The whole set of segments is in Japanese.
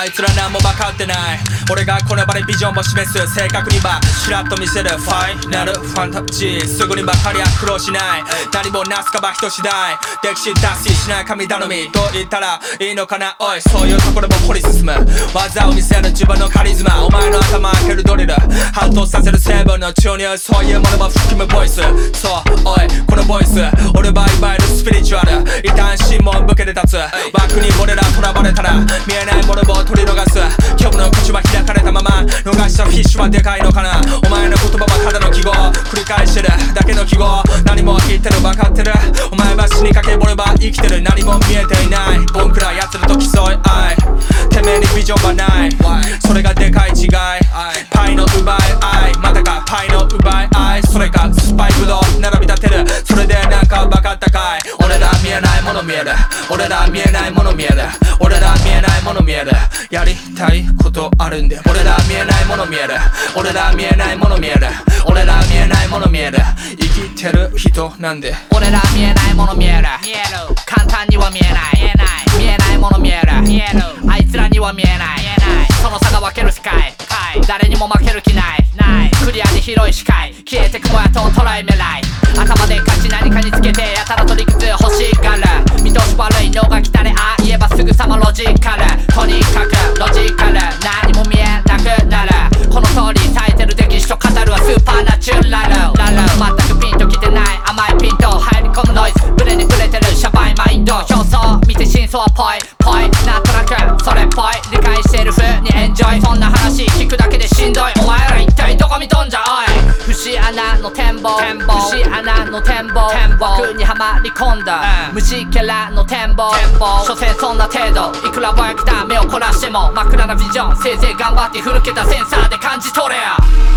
あいつら何も分かってない。俺がこの場でビジョンを示す、正確にはちらっと見せるファイナルファンタジー。すぐにばかりは苦労しない、何もなすかば人次第。歴史達成しない神頼みと言ったらいいのかな。おい、そういうところも掘り進む、技を見せる自分のカリズマ。お前の頭開けるドリル、ハッとさせる成分の注入、そういうものも含むボイス。そう、おい、このボイス俺はいわゆるスピリチュアル。一旦心門向けて立つ枠に俺ら囚われたら見えないものを取り逃す。今日の口は開かれたまま、逃したフィッシュはでかいのかな。お前の言葉はただの記号、繰り返してるだけの記号。何も言ってる分かってる、お前は死にかけ俺は生きてる。何も見えていない、ボンクラ奴らと競い合い、てめえにビジョンはない、それがでかい違い。パイの奪い合い、またかパイの奪い合い、それがスパイクと並び立てる。それでなんか分かったかい。俺ら見えないもの見える、俺ら見えないもの見える、俺ら見えないもの見える。やりたいことあるんで、俺ら見えないもの見える、俺ら見えないもの見える、俺ら見えないもの見える。生きてる人なんで俺ら見えないもの見える、簡単には見えない、見えないもの見える、あいつらには見えない、その差が分ける世界、誰にも負ける気ない、クリアに広い視界、消えてくもやと捉え未来。頭で勝ち何かにつけてやたらと理屈欲しがる、見通し悪いのが来たね、ああ言えばすぐさまロジカル。とにかくロジカル、何も見えなくなる。この通り咲いてる歴史と語るはスーパーナチュラル。全くピンときてない甘いピント入り込むノイズ、ブレにブレてるシャバいマインド。表層見て真相っぽいなんとなくそれっぽい、理解してる風にエンジョイ。そんな話聞くだけでしんどい、お前ら一体どこ見とんじゃおい。節穴の展望、節穴の展望、枠にはまり込んだ虫キャラの展望。所詮そんな程度、いくらぼやけた目を凝らしても真っ暗なビジョン。せいぜい頑張って古けたセンサーで感じ取れや。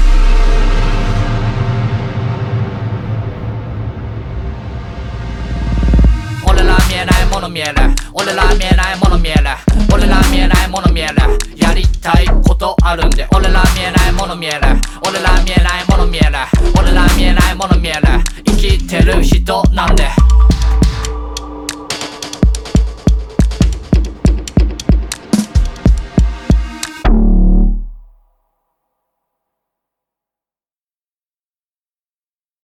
俺ら見えないもの見える、俺ら見えないもの見える、俺ら見えないもの見える。やりたいことあるんで俺